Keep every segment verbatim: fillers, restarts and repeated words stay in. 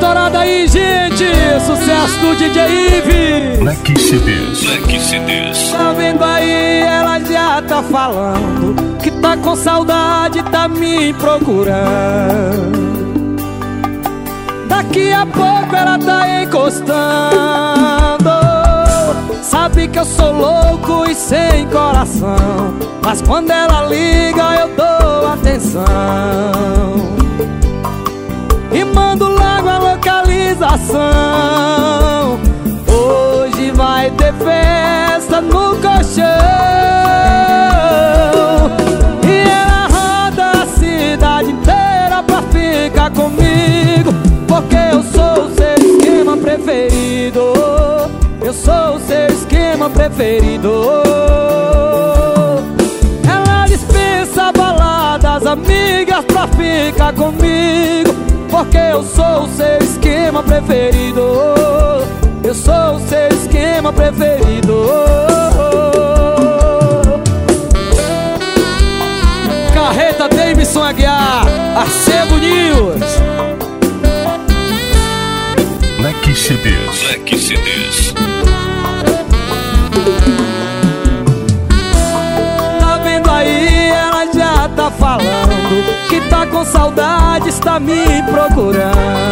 estourada aí, gente. Sucesso do D J Ive. Black C Ds. Black C Ds. Tá vendo aí, ela já tá falando que tá com saudade, tá me procurando. Daqui a pouco ela tá encostando. Sabe que eu sou louco e sem coração, mas quando ela liga eu dou atenção e mando logo a localização. Hoje vai ter festa no colchão e ela roda a cidade inteira pra ficar comigo, porque eu sou o seu esquema preferido. Eu sou o seu esquema preferido. Ela dispensa baladas, amigas pra ficar comigo, porque eu sou o seu esquema preferido. Eu sou o seu esquema preferido. Carreta Davidson Aguiar, Arcebo News. Black C Ds. Black C Ds. Tá vendo aí, ela já tá falando que tá com saudade, está me procurando.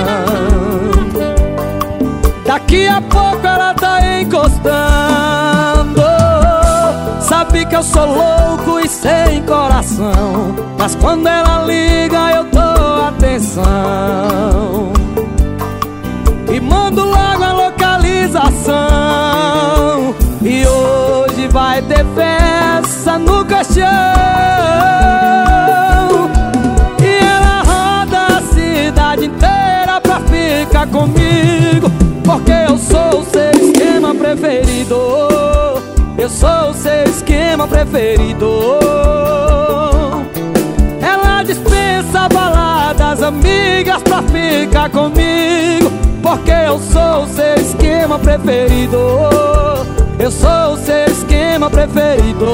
Daqui a pouco ela tá encostando. Sabe que eu sou louco e sem coração, mas quando ela liga eu dou atenção e mando logo a localização. E hoje vai ter festa no caixão e ela roda a cidade inteira pra ficar comigo, porque eu sou o seu esquema preferido. Eu sou o seu esquema preferido. Ela dispensa baladas, amigas pra ficar comigo, porque eu sou o seu esquema preferido. Eu sou o seu esquema preferido.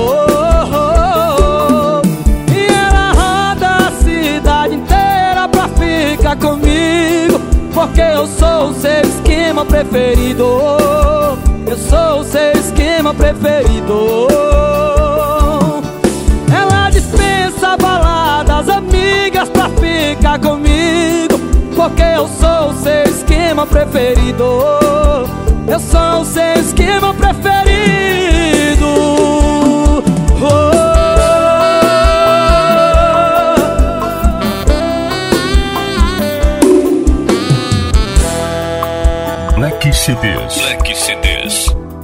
E ela roda a cidade inteira pra ficar comigo, porque eu sou o seu esquema preferido. Eu sou o seu esquema preferido. Ela dispensa baladas, amigas pra ficar comigo, porque eu sou o seu esquema preferido. Eu sou o seu esquema preferido. Oh. Black C Ds. Black C Ds.